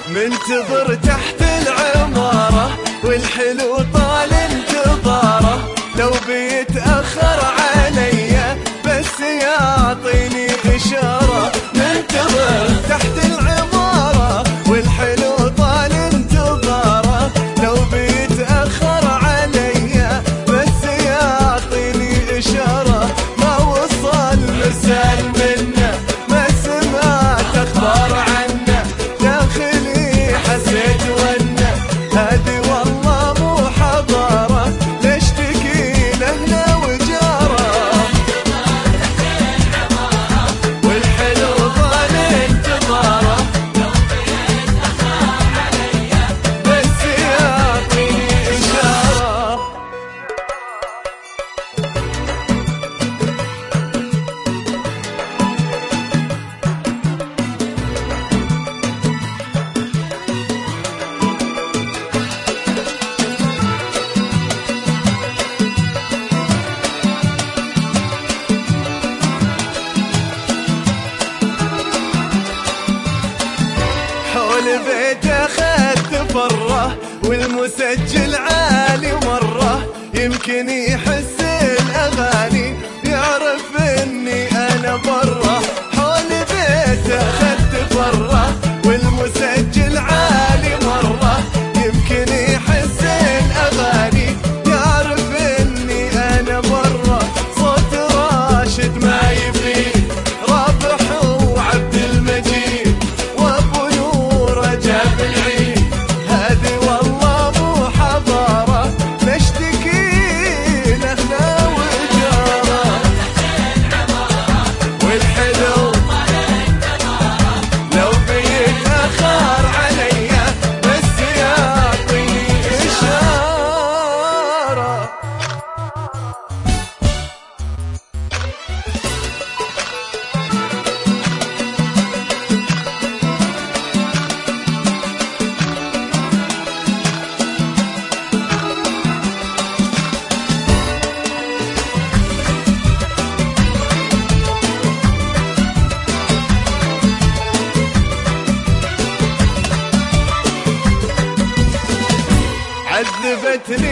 منتظر تحت العمارة والحلو طال انتظاره، لو بيتأخر عليا بس يعطيني إشارة. منتظر تحت العمارة والحلو طال انتظاره، لو بيتأخر عليا بس يعطيني إشارة. ما وصل مرسال منه، ما سمعت أخبار عنه، داخلي حسيت وانه هادي والله مو حضاره، لاشتكي لهنا وجاره. والحلو ظل انتظاره، بس يعطيني إشارة. حول بيته خدت فره والمسجل عالي مرة، يمكن يحس الأغاني يعرف إني أنا برا. حول بيته خدت فره والمسجل عالي مرة، يمكن يحس الأغاني يعرف إني أنا برا. صوت راشد ما يفيد، رابح وعبد المجيد، وابو نور جاب العيد، هذه والله مو حضاره، نشتكي لهنا وجاره. والحلو لو بيتأخر عليا بس يعطيني إشارة. عذبتني